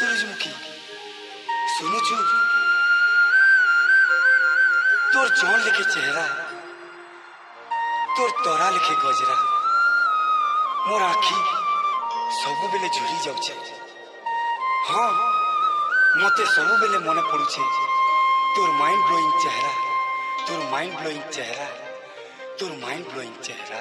सूरजमुखी सुनुचु तोर जौन लिखे चेहरा तोर तोरा लिखे गजरा मोर आखि सबु बेले झुरी जाउछे। हाँ मते सबु बेले मने पड़ुछे तोर माइंड ब्लोइंग चेहरा तोर माइंड ब्लोइंग चेहरा तोर माइंड ब्लोइंग चेहरा।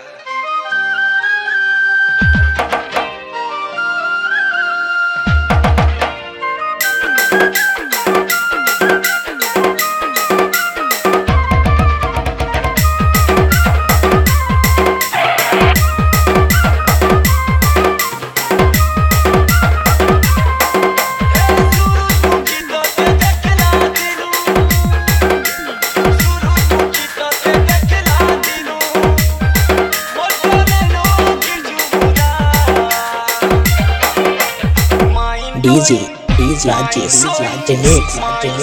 DJ Rajesh Remix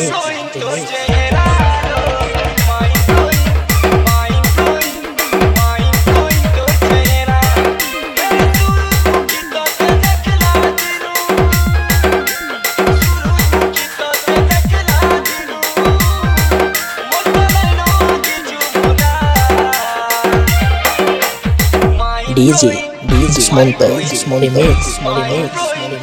DJ Smonto Remix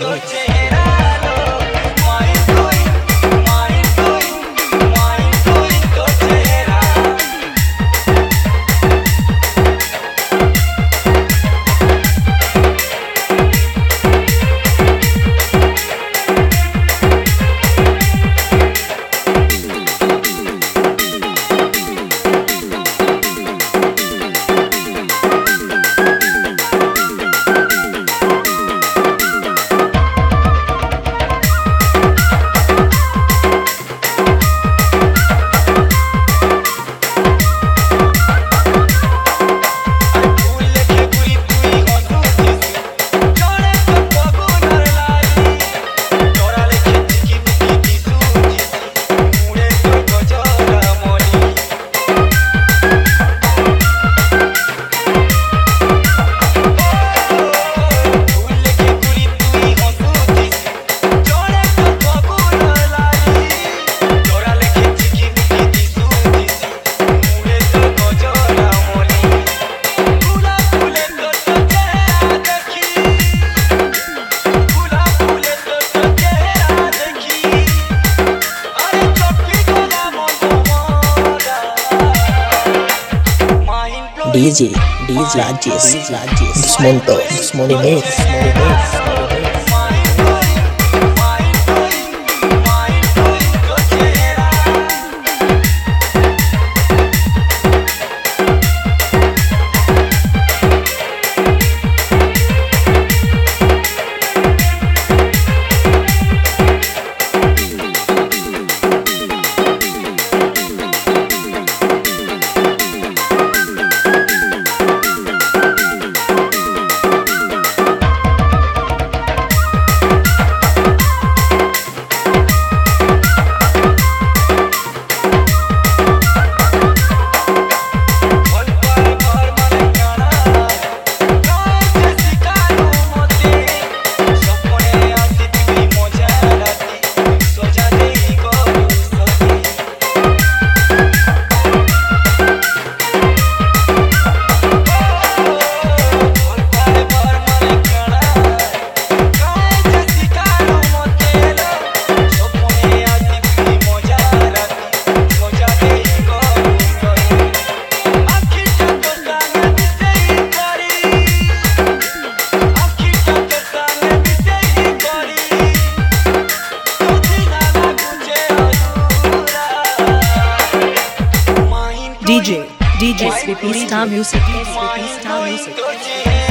DJ Rajesh Smonto Remix DJ Sleepy Star Music